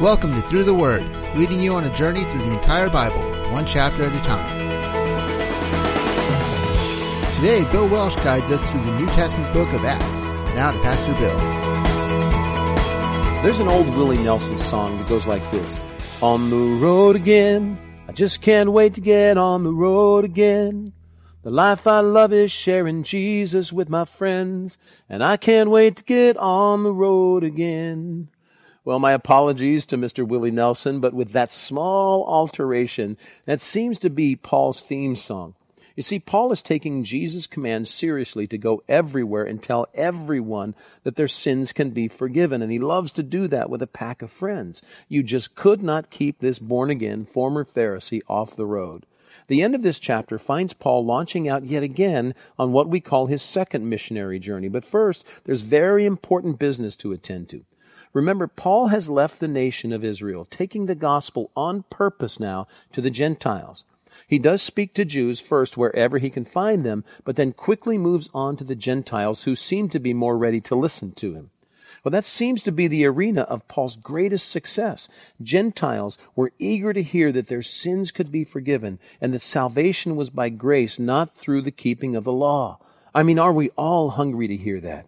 Welcome to Through the Word, leading you on a journey through the entire Bible, one chapter at a time. Today, Bill Welsh guides us through the New Testament book of Acts. Now to Pastor Bill. There's an old Willie Nelson song that goes like this. On the road again, I just can't wait to get on the road again. The life I love is sharing Jesus with my friends, and I can't wait to get on the road again. Well, my apologies to Mr. Willie Nelson, but with that small alteration, that seems to be Paul's theme song. You see, Paul is taking Jesus' command seriously to go everywhere and tell everyone that their sins can be forgiven, and he loves to do that with a pack of friends. You just could not keep this born-again former Pharisee off the road. The end of this chapter finds Paul launching out yet again on what we call his second missionary journey. But first, there's very important business to attend to. Remember, Paul has left the nation of Israel, taking the gospel on purpose now to the Gentiles. He does speak to Jews first wherever he can find them, but then quickly moves on to the Gentiles who seem to be more ready to listen to him. Well, that seems to be the arena of Paul's greatest success. Gentiles were eager to hear that their sins could be forgiven and that salvation was by grace, not through the keeping of the law. I mean, are we all hungry to hear that?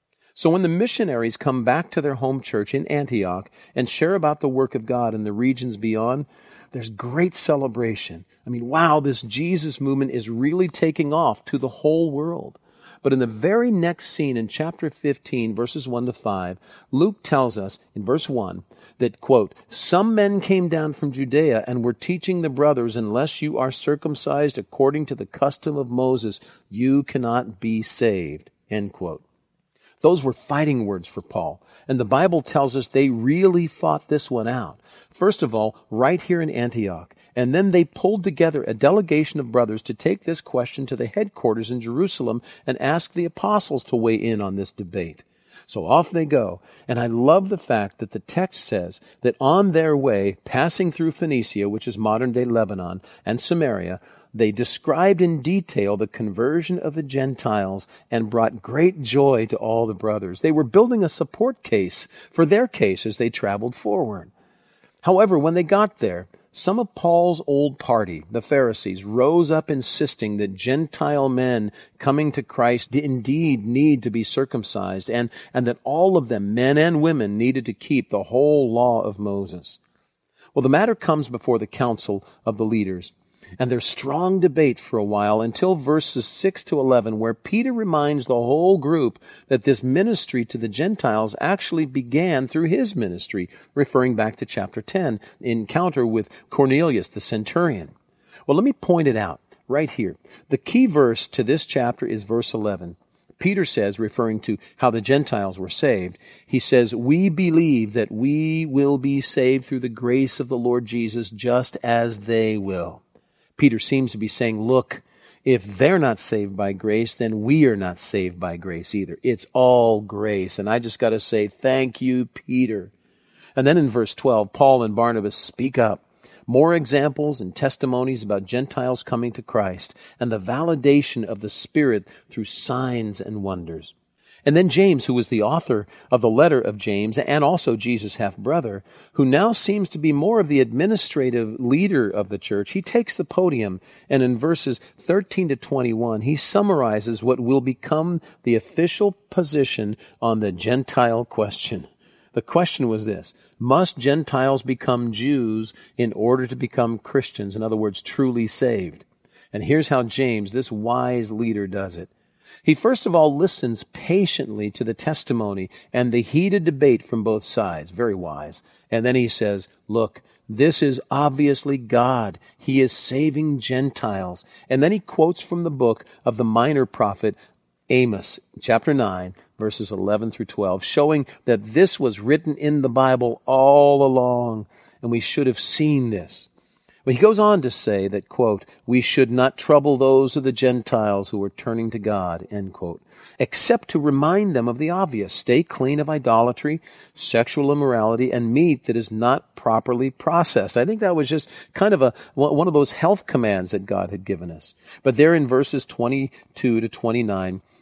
So when the missionaries come back to their home church in Antioch and share about the work of God in the regions beyond, there's great celebration. I mean, wow, this Jesus movement is really taking off to the whole world. But in the very next scene in chapter 15, verses 1 to 5, Luke tells us in verse 1 that, quote, some men came down from Judea and were teaching the brothers, unless you are circumcised according to the custom of Moses, you cannot be saved, end quote. Those were fighting words for Paul, and the Bible tells us they really fought this one out. First of all, right here in Antioch, and then they pulled together a delegation of brothers to take this question to the headquarters in Jerusalem and ask the apostles to weigh in on this debate. So off they go, and I love the fact that the text says that on their way, passing through Phoenicia, which is modern-day Lebanon, and Samaria, they described in detail the conversion of the Gentiles and brought great joy to all the brothers. They were building a support case for their case as they traveled forward. However, when they got there, some of Paul's old party, the Pharisees, rose up insisting that Gentile men coming to Christ indeed need to be circumcised and that all of them, men and women, needed to keep the whole law of Moses. Well, the matter comes before the council of the leaders. And there's strong debate for a while until verses 6 to 11, where Peter reminds the whole group that this ministry to the Gentiles actually began through his ministry, referring back to chapter 10, encounter with Cornelius the centurion. Well, let me point it out right here. The key verse to this chapter is verse 11. Peter says, referring to how the Gentiles were saved, he says, we believe that we will be saved through the grace of the Lord Jesus just as they will. Peter seems to be saying, look, if they're not saved by grace, then we are not saved by grace either. It's all grace. And I just got to say, thank you, Peter. And then in verse 12, Paul and Barnabas speak up. More examples and testimonies about Gentiles coming to Christ and the validation of the Spirit through signs and wonders. And then James, who was the author of the letter of James and also Jesus' half-brother, who now seems to be more of the administrative leader of the church, he takes the podium, and in verses 13 to 21, he summarizes what will become the official position on the Gentile question. The question was this: must Gentiles become Jews in order to become Christians? In other words, truly saved. And here's how James, this wise leader, does it. He first of all listens patiently to the testimony and the heated debate from both sides. Very wise. And then he says, look, this is obviously God. He is saving Gentiles. And then he quotes from the book of the minor prophet Amos, chapter 9, verses 11 through 12, showing that this was written in the Bible all along, and we should have seen this. But he goes on to say that, quote, we should not trouble those of the Gentiles who are turning to God, end quote, except to remind them of the obvious. Stay clean of idolatry, sexual immorality, and meat that is not properly processed. I think that was just kind of one of those health commands that God had given us. But there in verses 22 to 29,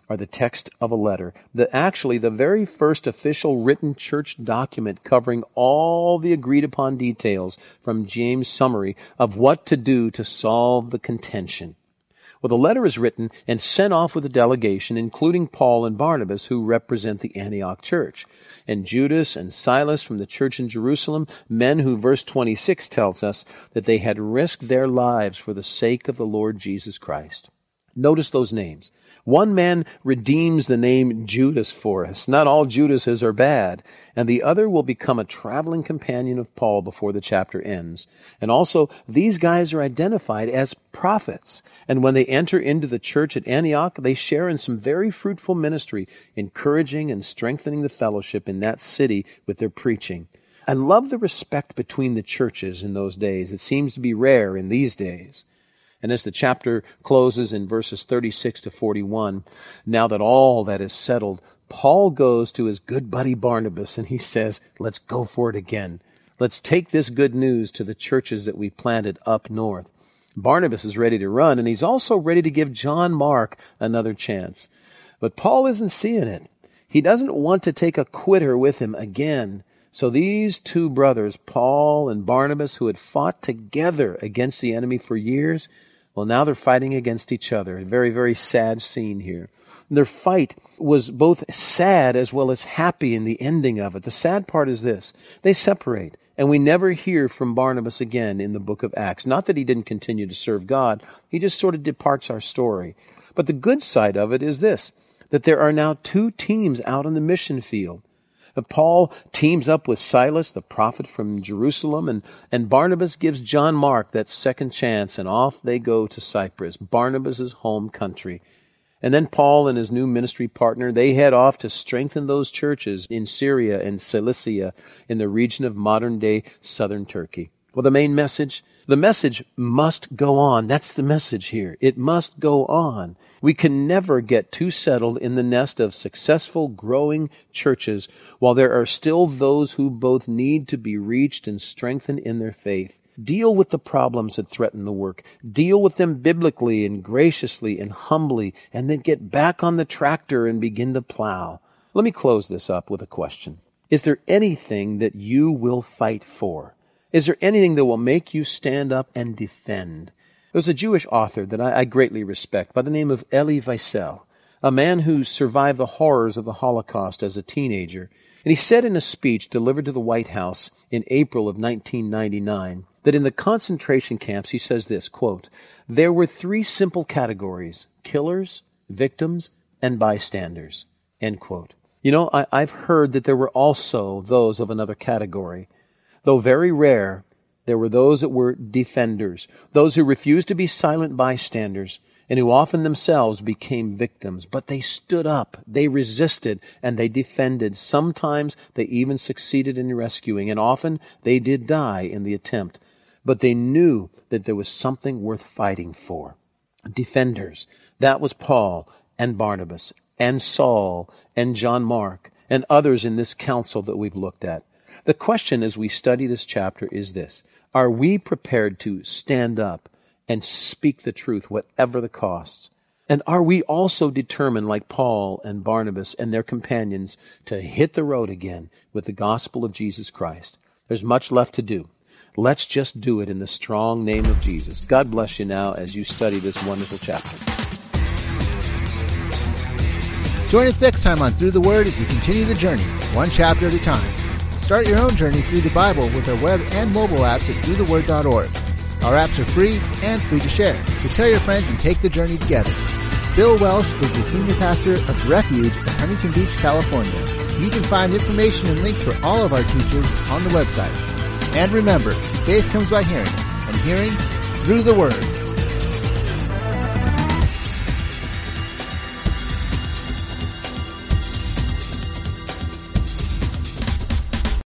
are the text of a letter. Actually, the very first official written church document covering all the agreed upon details from James' summary of what to do to solve the contention. Well, the letter is written and sent off with a delegation, including Paul and Barnabas, who represent the Antioch church, and Judas and Silas from the church in Jerusalem, men who, verse 26 tells us, that they had risked their lives for the sake of the Lord Jesus Christ. Notice those names. One man redeems the name Judas for us. Not all Judases are bad. And the other will become a traveling companion of Paul before the chapter ends. And also, these guys are identified as prophets. And when they enter into the church at Antioch, they share in some very fruitful ministry, encouraging and strengthening the fellowship in that city with their preaching. I love the respect between the churches in those days. It seems to be rare in these days. And as the chapter closes in verses 36 to 41, now that all that is settled, Paul goes to his good buddy Barnabas and he says, let's go for it again. Let's take this good news to the churches that we planted up north. Barnabas is ready to run, and he's also ready to give John Mark another chance. But Paul isn't seeing it. He doesn't want to take a quitter with him again. So these two brothers, Paul and Barnabas, who had fought together against the enemy for years, well, now they're fighting against each other. A very, very sad scene here. Their fight was both sad as well as happy in the ending of it. The sad part is this. They separate, and we never hear from Barnabas again in the book of Acts. Not that he didn't continue to serve God. He just sort of departs our story. But the good side of it is this, that there are now two teams out on the mission field. Paul teams up with Silas, the prophet from Jerusalem, and Barnabas gives John Mark that second chance, and off they go to Cyprus, Barnabas' home country. And then Paul and his new ministry partner, they head off to strengthen those churches in Syria and Cilicia, in the region of modern-day southern Turkey. Well, the main message? The message must go on. That's the message here. It must go on. We can never get too settled in the nest of successful, growing churches while there are still those who both need to be reached and strengthened in their faith. Deal with the problems that threaten the work. Deal with them biblically and graciously and humbly, and then get back on the tractor and begin to plow. Let me close this up with a question. Is there anything that you will fight for? Is there anything that will make you stand up and defend? There's a Jewish author that I greatly respect by the name of Elie Wiesel, a man who survived the horrors of the Holocaust as a teenager. And he said in a speech delivered to the White House in April of 1999 that in the concentration camps, he says this, quote, there were three simple categories, killers, victims, and bystanders, end quote. You know, I've heard that there were also those of another category. Though very rare, there were those that were defenders, those who refused to be silent bystanders, and who often themselves became victims. But they stood up, they resisted, and they defended. Sometimes they even succeeded in rescuing, and often they did die in the attempt. But they knew that there was something worth fighting for. Defenders. That was Paul and Barnabas and Saul and John Mark and others in this council that we've looked at. The question as we study this chapter is this. Are we prepared to stand up and speak the truth, whatever the costs? And are we also determined, like Paul and Barnabas and their companions, to hit the road again with the gospel of Jesus Christ? There's much left to do. Let's just do it in the strong name of Jesus. God bless you now as you study this wonderful chapter. Join us next time on Through the Word as we continue the journey, one chapter at a time. Start your own journey through the Bible with our web and mobile apps at throughtheword.org. Our apps are free and free to share, so tell your friends and take the journey together. Bill Welsh is the senior pastor of Refuge in Huntington Beach, California. You can find information and links for all of our teachers on the website. And remember, faith comes by hearing, and hearing through the Word.